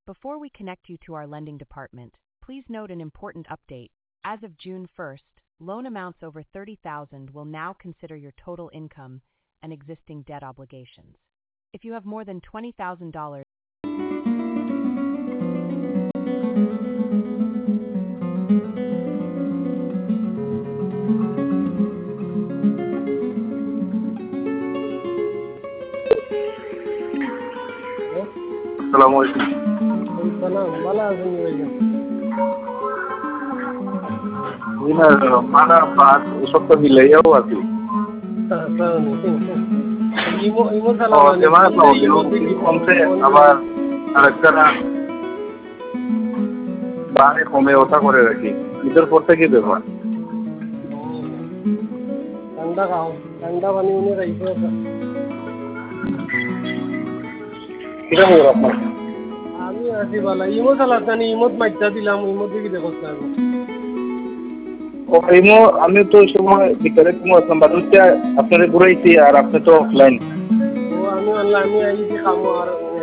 Before we connect you to our lending department, please note an important update. As of June 1st, loan amounts over $30,000 will now consider your total income and existing debt obligations. If you have more than $20,000, আসসালামু আলাইকুম। সালাম, ভালো আছেন ভাইয়া? মানা পাঁচ এসব তো মিলাইয়াও আছি। ইমো সালাম কমছে আবার আরেকটা বারে কমে ওঠা করে রাখি। ঈদের পর থেকে ব্যাপার ঠান্ডা খাও, ঠান্ডা পানি উনি রাখবে। কিরকম খবর আপনার? আমি আছি ভালো। ইমো চালাচ্ছি, ইমোত মাইটা দিলাম, ইমোত দিকে দেখো। ইমো আমি তো ওই সময় বিকালে ইমো আসলাম, বাড়িতে আপনারা ঘুরাইছি আর আপনি তো অফলাইন। ও আমি অনলাইন, আমি আইছি কামো আর